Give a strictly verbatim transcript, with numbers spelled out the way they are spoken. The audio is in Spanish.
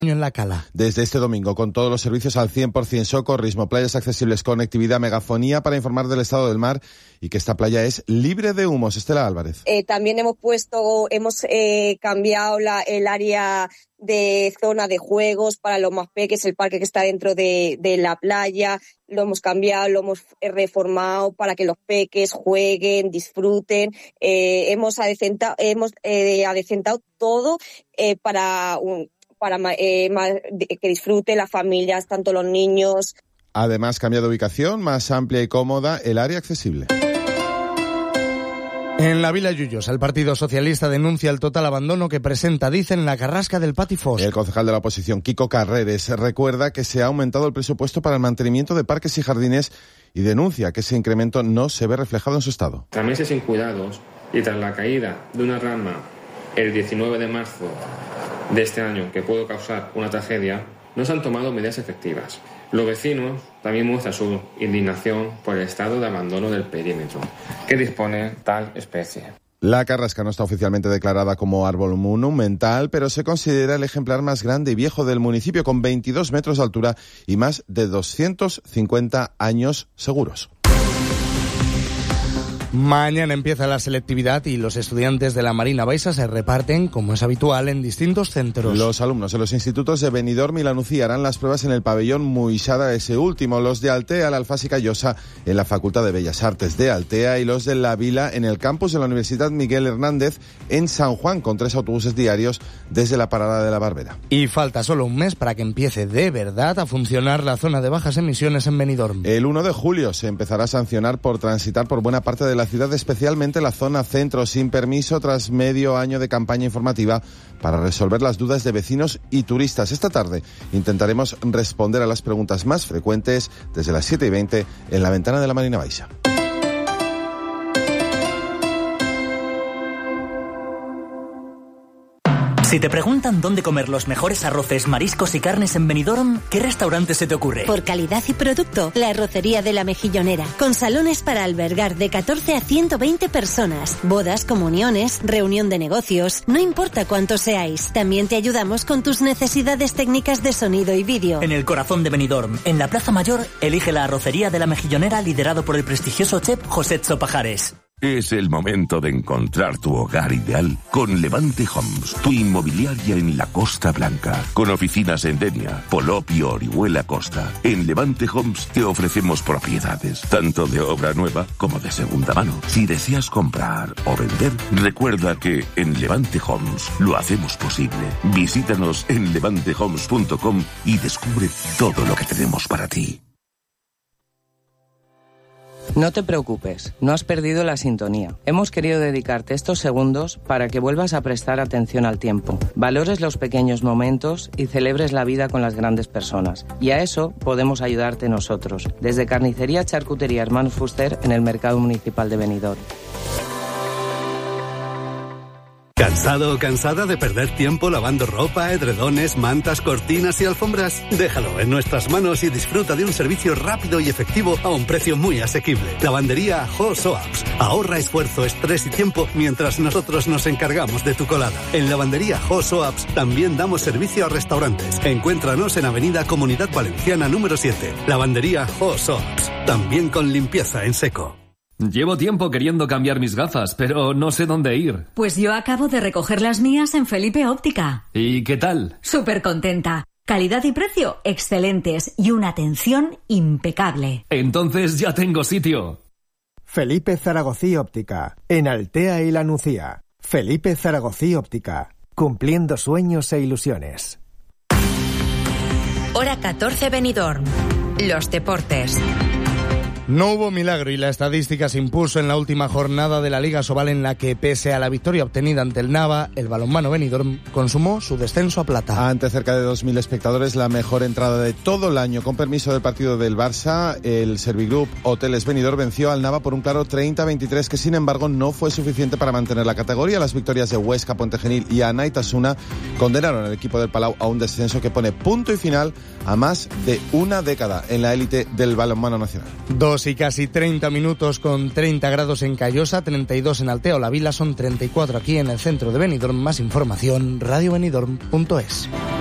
en la Cala. Desde este domingo, con todos los servicios al cien por ciento, socorrismo, playas accesibles, conectividad, megafonía para informar del estado del mar y que esta playa es libre de humos. Estela Álvarez. Eh, también hemos puesto, hemos eh, cambiado la, el área de zona de juegos para los más pequeños, el parque que está dentro de, de la playa, lo hemos cambiado, lo hemos reformado para que los peques jueguen, disfruten. Eh, hemos adecentado, hemos eh, adecentado todo eh, para un para eh, que disfruten las familias, tanto los niños. Además, cambia de ubicación, más amplia y cómoda, el área accesible. En la Vila Llullosa, el Partido Socialista denuncia el total abandono que presenta, dicen, la carrasca del Patifós. El concejal de la oposición, Kiko Carreres, recuerda que se ha aumentado el presupuesto para el mantenimiento de parques y jardines y denuncia que ese incremento no se ve reflejado en su estado. Tras meses sin cuidados y tras la caída de una rama el diecinueve de marzo de este año que pudo causar una tragedia, no se han tomado medidas efectivas. Los vecinos también muestran su indignación por el estado de abandono del perímetro que dispone tal especie. La carrasca no está oficialmente declarada como árbol monumental, pero se considera el ejemplar más grande y viejo del municipio, con veintidós metros de altura y más de doscientos cincuenta años seguros. Mañana empieza la selectividad y los estudiantes de la Marina Baixa se reparten, como es habitual, en distintos centros. Los alumnos de los institutos de Benidorm y La Nucía harán las pruebas en el pabellón Muixada, ese último. Los de Altea, la Alfás y Callosa en la Facultad de Bellas Artes de Altea y los de La Vila en el campus de la Universidad Miguel Hernández en San Juan, con tres autobuses diarios desde la parada de la Barbera. Y falta solo un mes para que empiece de verdad a funcionar la zona de bajas emisiones en Benidorm. El uno de julio se empezará a sancionar por transitar por buena parte de la ciudad, especialmente la zona centro, sin permiso, tras medio año de campaña informativa para resolver las dudas de vecinos y turistas. Esta tarde intentaremos responder a las preguntas más frecuentes desde las siete y veinte en la ventana de la Marina Baixa. Si te preguntan dónde comer los mejores arroces, mariscos y carnes en Benidorm, ¿qué restaurante se te ocurre? Por calidad y producto, la Arrocería de la Mejillonera, con salones para albergar de catorce a ciento veinte personas, bodas, comuniones, reunión de negocios, no importa cuántos seáis. También te ayudamos con tus necesidades técnicas de sonido y vídeo. En el corazón de Benidorm, en la Plaza Mayor, elige la Arrocería de la Mejillonera, liderado por el prestigioso chef José Pajares. Es el momento de encontrar tu hogar ideal con Levante Homes, tu inmobiliaria en la Costa Blanca, con oficinas en Denia, Polop y Orihuela Costa. En Levante Homes te ofrecemos propiedades, tanto de obra nueva como de segunda mano. Si deseas comprar o vender, recuerda que en Levante Homes lo hacemos posible. Visítanos en levante homes punto com y descubre todo lo que tenemos para ti. No te preocupes, no has perdido la sintonía. Hemos querido dedicarte estos segundos para que vuelvas a prestar atención al tiempo, valores los pequeños momentos y celebres la vida con las grandes personas. Y a eso podemos ayudarte nosotros, desde Carnicería Charcutería Hermanos Fuster en el Mercado Municipal de Benidorm. ¿Cansado o cansada de perder tiempo lavando ropa, edredones, mantas, cortinas y alfombras? Déjalo en nuestras manos y disfruta de un servicio rápido y efectivo a un precio muy asequible. Lavandería Jo Soaps. Ahorra esfuerzo, estrés y tiempo mientras nosotros nos encargamos de tu colada. En Lavandería Jo Soaps también damos servicio a restaurantes. Encuéntranos en Avenida Comunidad Valenciana número siete. Lavandería Jo Soaps. También con limpieza en seco. Llevo tiempo queriendo cambiar mis gafas, pero no sé dónde ir. Pues yo acabo de recoger las mías en Felipe Óptica. ¿Y qué tal? Súper contenta. Calidad y precio excelentes y una atención impecable. Entonces ya tengo sitio. Felipe Zaragozí Óptica, en Altea y La Nucía. Felipe Zaragozí Óptica, cumpliendo sueños e ilusiones. Hora catorce Benidorm. Los deportes. No hubo milagro y la estadística se impuso en la última jornada de la Liga Sobal, en la que, pese a la victoria obtenida ante el Nava, el balonmano Benidorm consumó su descenso a plata. Ante cerca de dos mil espectadores, la mejor entrada de todo el año. Con permiso del partido del Barça, el Servigroup Hoteles Benidorm venció al Nava por un claro treinta a veintitrés, que sin embargo no fue suficiente para mantener la categoría. Las victorias de Huesca, Puente Genil y Anaitasuna condenaron al equipo del Palau a un descenso que pone punto y final a más de una década en la élite del balonmano nacional. Dos y casi treinta minutos, con treinta grados en Callosa, treinta y dos en Altea o La Vila, son treinta y cuatro aquí en el centro de Benidorm. Más información, radio benidorm punto es.